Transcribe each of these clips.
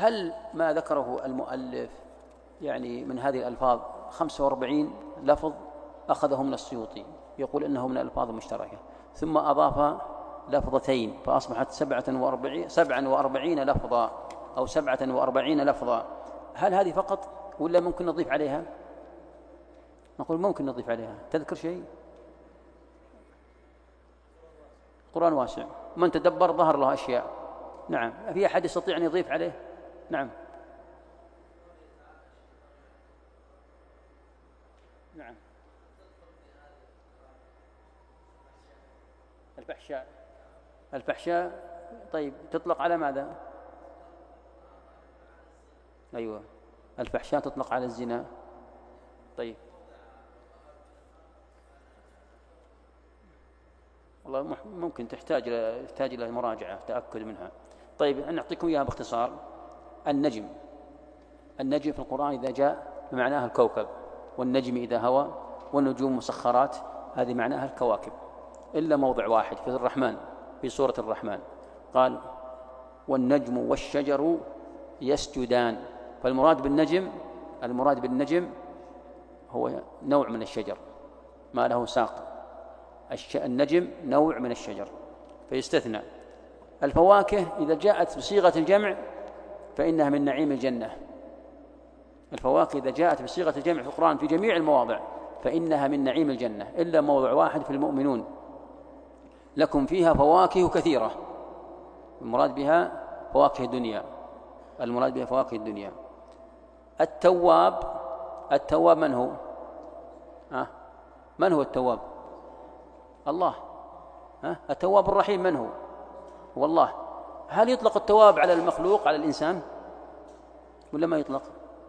هل ما ذكره المؤلف يعني من هذه الألفاظ 45 لفظ أخذه من السيوطي يقول إنه من الألفاظ المشتركة، ثم أضاف لفظتين فأصبحت 47 لفظا أو 47 لفظا، هل هذه فقط ولا ممكن نضيف عليها؟ نقول ممكن نضيف عليها. تذكر شيء؟ القرآن واسع، من تدبر ظهر له أشياء. نعم، في أحد يستطيع أن يضيف عليه؟ نعم نعم. الفحشاء طيب تطلق على ماذا؟ أيوة، الفحشاء تطلق على الزنا. طيب والله ممكن تحتاج إلى مراجعة تأكد منها. طيب نعطيكم إياها باختصار. النجم في القرآن إذا جاء بمعناها الكوكب، والنجم إذا هوى، والنجوم مسخرات، هذه معناها الكواكب، إلا موضع واحد في الرحمن، في سورة الرحمن قال والنجم والشجر يسجدان. فالمراد بالنجم هو نوع من الشجر ما له ساق. النجم نوع من الشجر فيستثنى. الفواكه إذا جاءت بصيغة الجمع فإنها من نعيم الجنة. الفواكه إذا جاءت بصيغة الجمع في القرآن في جميع المواضع فإنها من نعيم الجنة، إلا موضع واحد في المؤمنون لكم فيها فواكه كثيرة، المراد بها فواكه الدنيا. التواب من هو؟ من هو التواب؟ الله. التواب الرحيم من هو؟ هو الله. هل يطلق التواب على المخلوق على الإنسان ولا ما يطلق؟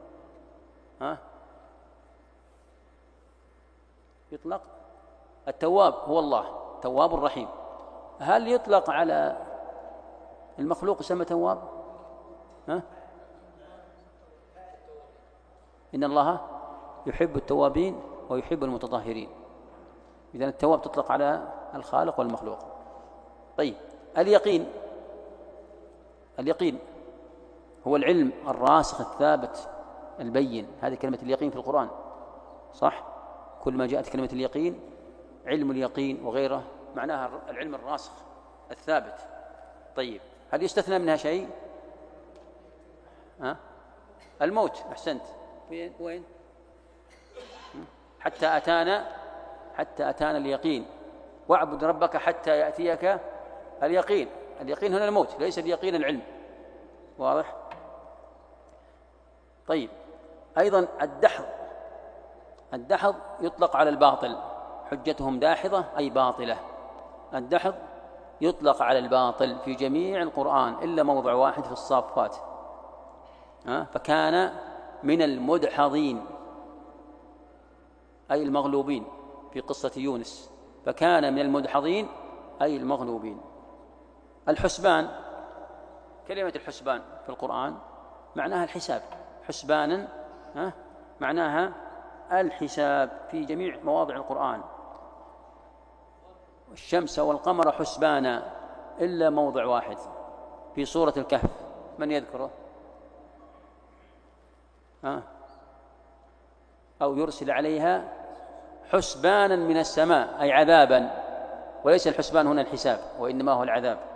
يطلق. التواب هو الله، تواب الرحيم. هل يطلق على المخلوق اسم تواب؟ إن الله يحب التوابين ويحب المتطهرين. إذن التواب تطلق على الخالق والمخلوق. طيب اليقين هو العلم الراسخ الثابت البين. هذه كلمة اليقين في القرآن صح؟ كل ما جاءت كلمة اليقين، علم اليقين وغيره معناها العلم الراسخ الثابت. طيب هل يستثنى منها شيء؟ الموت. أحسنت. وين؟ حتى أتانا اليقين واعبد ربك حتى يأتيك اليقين. اليقين هنا الموت، ليس اليقين العلم. واضح؟ طيب أيضا الدحض يطلق على الباطل، حجتهم داحضة أي باطلة. الدحض يطلق على الباطل في جميع القرآن إلا موضع واحد في الصافات، فكان من المدحضين أي المغلوبين في قصة يونس، فكان من المدحضين أي المغلوبين. الحسبان، كلمة الحسبان في القرآن معناها الحساب، حسبانا معناها الحساب في جميع مواضع القرآن. الشمس والقمر حسبانا إلا موضع واحد في سورة الكهف، من يذكره؟ أو يرسل عليها حسبانا من السماء أي عذابا، وليس الحسبان هنا الحساب وإنما هو العذاب.